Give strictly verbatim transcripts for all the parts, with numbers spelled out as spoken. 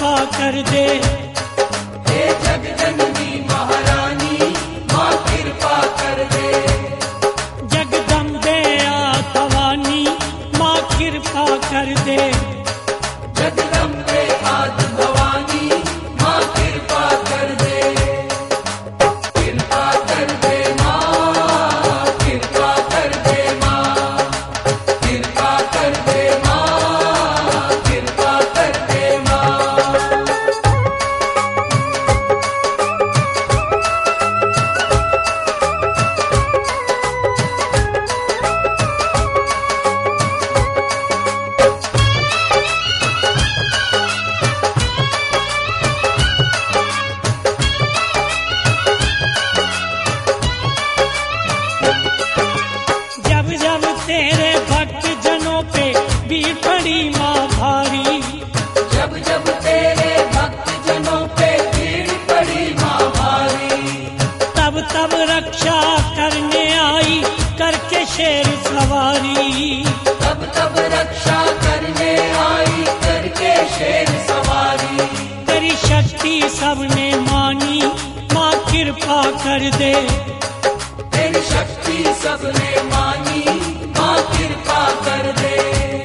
कृपा कर दे। हे जगजननी महारानी माँ कृपा कर दे। जगदम्बे आतवानी माँ कृपा कर दे। जगदम्बे आदि भवानी माँ कृपा कर दे। कृपा कर दे माँ, कृपा कर दे माँ, कृपा कर दे माँ, कृपा कर दे माँ। जब जब तेरे भक्त जनों पे भीड़ पड़ी माँ भारी, जब जब तेरे भक्त जनों पे भीड़ पड़ी माँ भारी, तब तब रक्षा करने आई करके शेर सवारी। तब तब रक्षा करने आई करके शेर सवारी। तेरी शक्ति सबने मानी माँ कृपा कर दे। तेरी शक्ति सबने मानी माँ कृपा कर दे।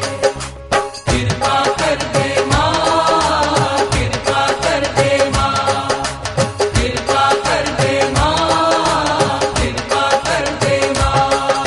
कृपा कर दे माँ, कृपा कर दे माँ, कृपा कर दे माँ, कृपा कर दे माँ।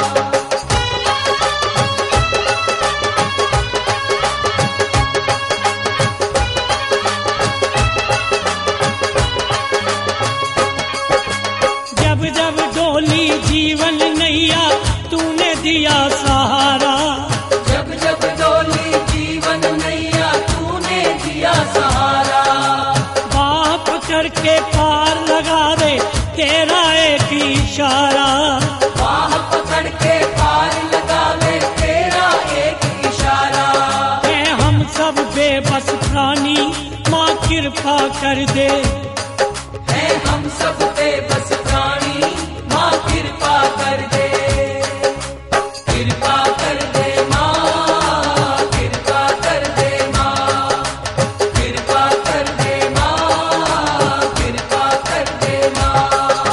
जब जब डोली जीवन नैया तूने दिया सहारा, जब जब डोली जीवन नैया तूने दिया सहारा। बाह पकड़ के पार लगा दे तेरा एक इशारा। बाह पकड़ के पार लगा ले तेरा एक इशारा। है हम सब बेबस प्राणी माँ कृपा कर दे। है हम सब बेबस प्राणी माँ कृपा कर दे। कृपा कर दे माँ, कृपा कर दे माँ, कृपा कर दे माँ, कृपा कर दे माँ।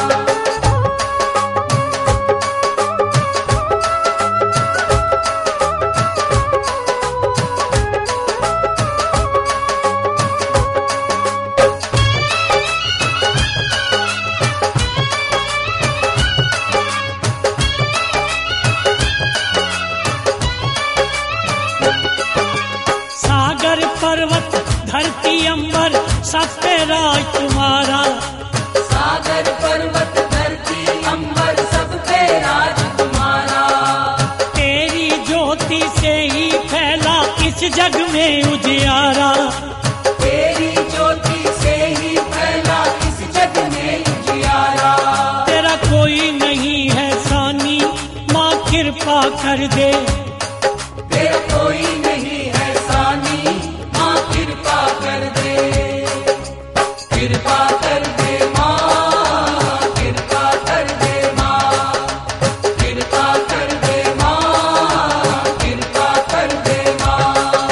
सागर पर्वत धरती अंबर सब पे राज तुम्हारा। सागर पर्वत धरती अंबर सब पे राज तुम्हारा। तेरी ज्योति से ही फैला इस जग में उजियारा। तेरी ज्योति से ही फैला इस जग में उजियारा। तेरा कोई नहीं है सानी माँ कृपा कर दे। तेरा कोई नहीं है सानी माँ कृपा कर दे। कृपा कर दे माँ, कृपा कर दे माँ, कृपा कर दे माँ, कृपा कर दे माँ।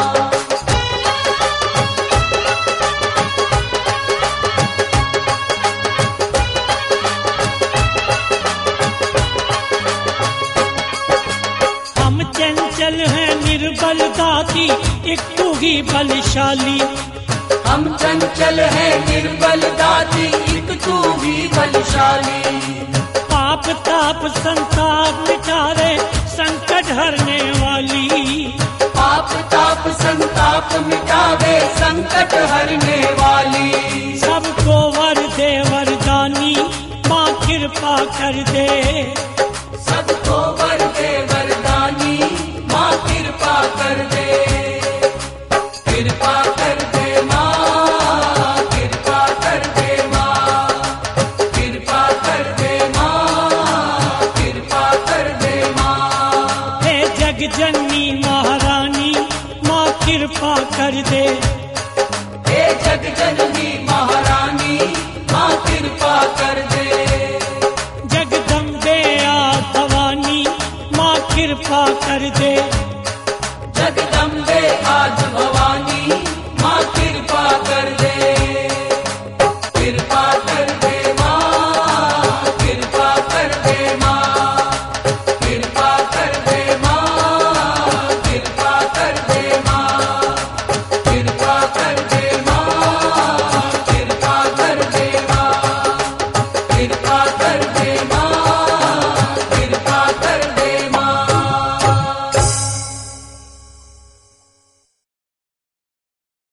हम चंचल हैं निर्बल दाती एक तू ही बलशाली। हम चंचल हैं निर्बल दाती एक तू भी बलशाली। पाप ताप संताप मिटा दे संकट हरने वाली। पाप ताप संताप मिटावे संकट हरने वाली। सबको वर दे वरदानी माँ कृपा कर दे। सबको वर दे वरदानी माँ कृपा कर दे। कृपा कर दे माँ, कृपा कर दे माँ, कृपा कर दे माँ, कृपा कर दे माँ। हे जगजननी महारानी माँ कृपा कर दे। हे जगजननी